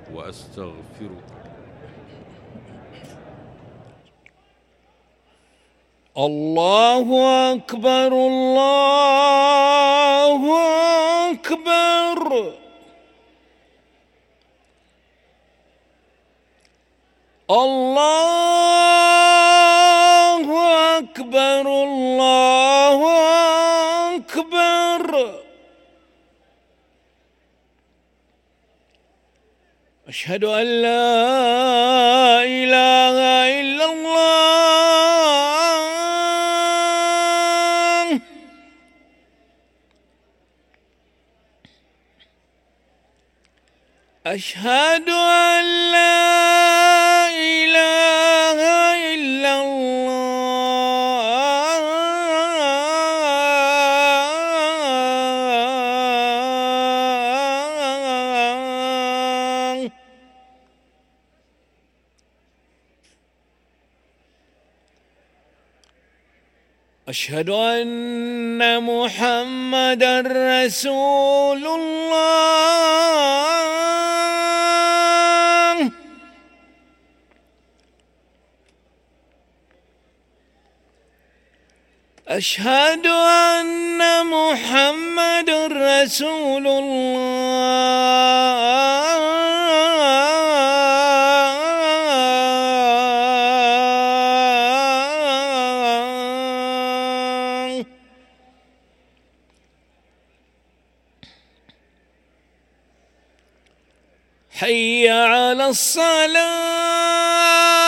وأستغفرك. الله أكبر الله أكبر. الله أكبر الله أكبر. أشهد أن لا إله إلا الله. أشهد أن لا إله إلا الله. أشهد أن محمدًا رسول الله. أشهد أن محمدًا رسول الله. حي على الصلاة.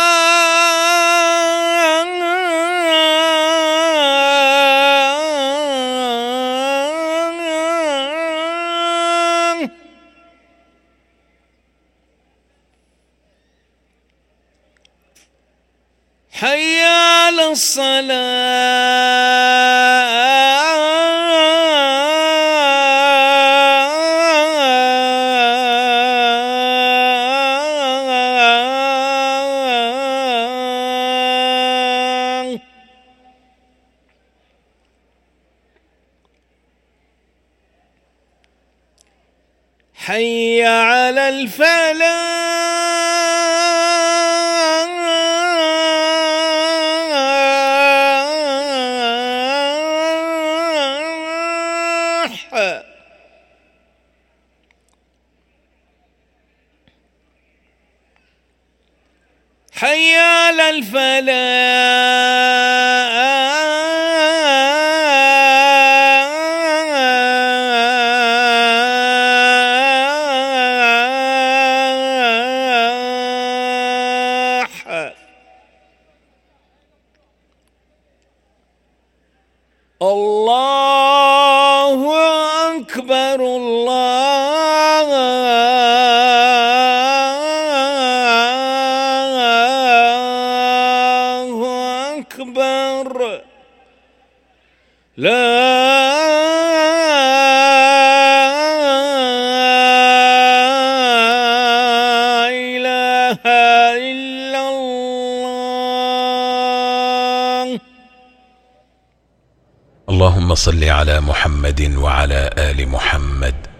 حي على الصلاة. حي على الفلاح. حي على الفلاح. الله أكبر الله أكبر. لا إله إلا الله. اللهم صل على محمد وعلى آل محمد